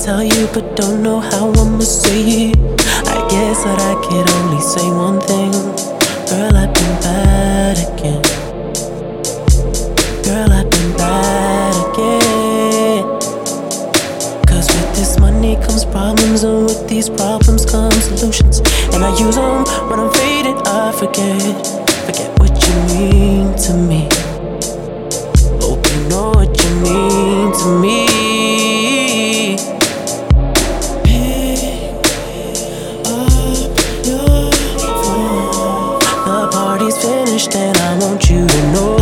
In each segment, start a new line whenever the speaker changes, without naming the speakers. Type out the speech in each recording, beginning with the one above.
tell you, but don't know how I'ma say it. I guess that I could only say one thing. Girl, I've been bad again. Girl, I've been bad again. Cause with this money comes problems, and with these problems come solutions. And I use them when I'm faded, I forget what you mean to me. Hope you know what you mean to me. The party's finished and I want you to know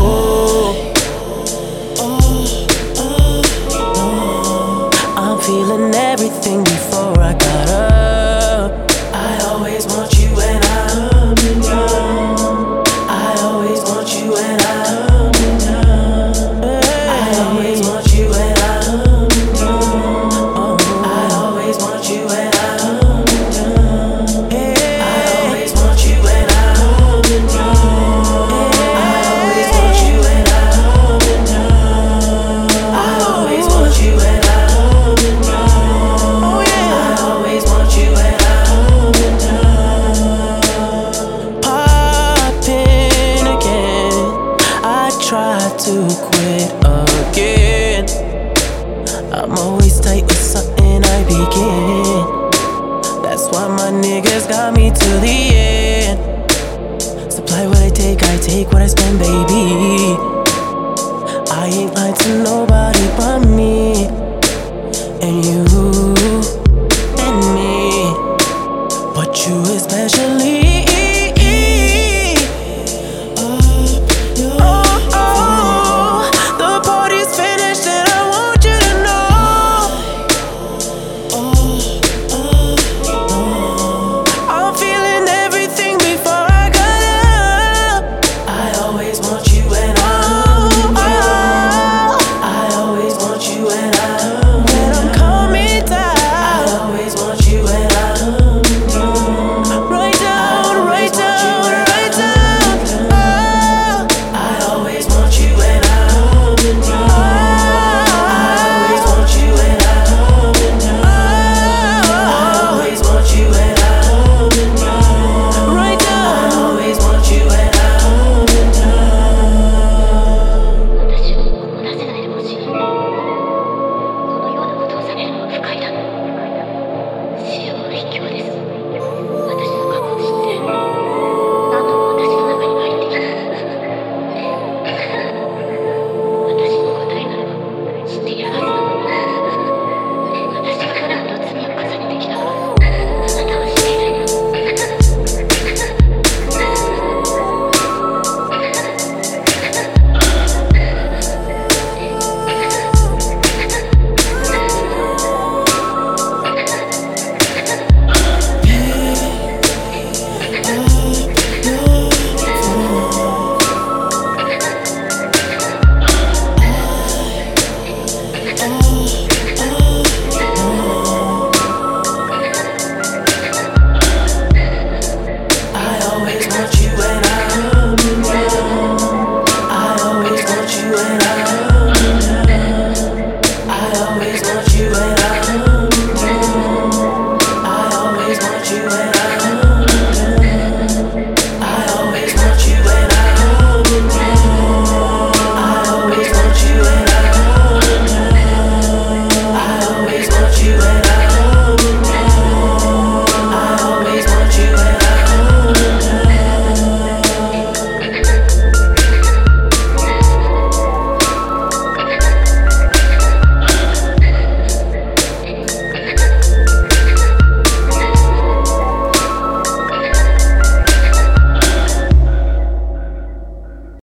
I'm feeling everything before I got up. I always want you when I'm in love. I always want you when I'm in love. I always want you when I'm in love. I always want you when I'm in love. I always want you when I'm in love. I always want you when I'm in love. I always want you when I'm in love. Oh yeah. I always want you when I'm in love. Popping again. I try to quit again. I'm always tight with something I begin. That's why my niggas got me to the end. Supply what I take what I spend, baby. I ain't lying to nobody but me. And you and me. But you especially. The party's finished and I want you to know I'm feeling everything before I got up. I always want you when I'm in love. I always want you when I'm